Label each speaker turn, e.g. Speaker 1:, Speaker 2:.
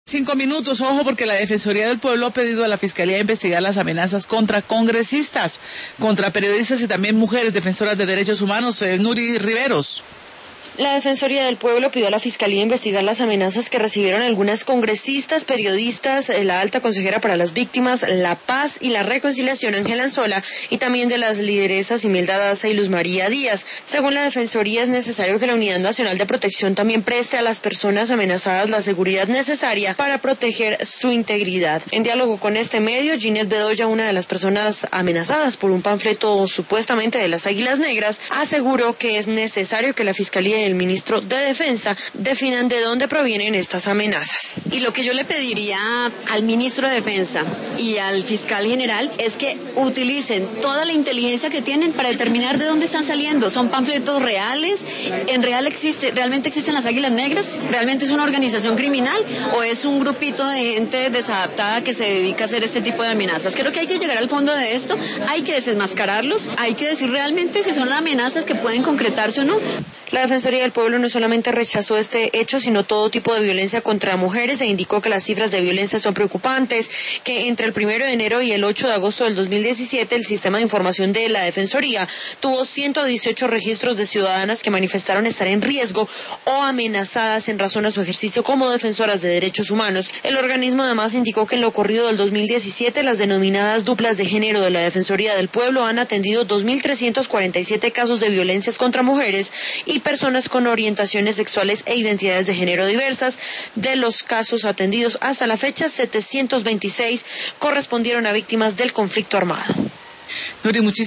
Speaker 1: 5 minutos, ojo, porque la Defensoría del Pueblo ha pedido a la Fiscalía investigar las amenazas contra congresistas, contra periodistas y también mujeres defensoras de derechos humanos. Nuri Riveros.
Speaker 2: La Defensoría del Pueblo pidió a la Fiscalía investigar las amenazas que recibieron algunas congresistas, periodistas, la alta consejera para las víctimas, la paz y la reconciliación, Ángela Anzola, y también de las lideresas Imelda Daza y Luz María Díaz. Según la Defensoría, es necesario que la Unidad Nacional de Protección también preste a las personas amenazadas la seguridad necesaria para proteger su integridad. En diálogo con este medio, Ginette Bedoya, una de las personas amenazadas por un panfleto supuestamente de las Águilas Negras, aseguró que es necesario que la Fiscalía y el ministro de Defensa definan de dónde provienen estas amenazas.
Speaker 3: Y lo que yo le pediría al ministro de Defensa y al fiscal general es que utilicen toda la inteligencia que tienen para determinar de dónde están saliendo. ¿Son panfletos reales? ¿Realmente existen las Águilas Negras? ¿Realmente es una organización criminal? ¿O es un grupito de gente desadaptada que se dedica a hacer este tipo de amenazas? Creo que hay que llegar al fondo de esto, hay que desenmascararlos, hay que decir realmente si son amenazas que pueden concretarse o no.
Speaker 2: La Defensoría del Pueblo no solamente rechazó este hecho, sino todo tipo de violencia contra mujeres, e indicó que las cifras de violencia son preocupantes, que entre el 1 de enero y el 8 de agosto del 2017, el sistema de información de la Defensoría tuvo 118 registros de ciudadanas que manifestaron estar en riesgo o amenazadas en razón a su ejercicio como defensoras de derechos humanos. El organismo además indicó que en lo ocurrido del 2017, las denominadas duplas de género de la Defensoría del Pueblo han atendido 2.347 casos de violencias contra mujeres y personas con orientaciones sexuales e identidades de género diversas. De los casos atendidos hasta la fecha, 726 correspondieron a víctimas del conflicto armado.
Speaker 1: Nuri, muchísimas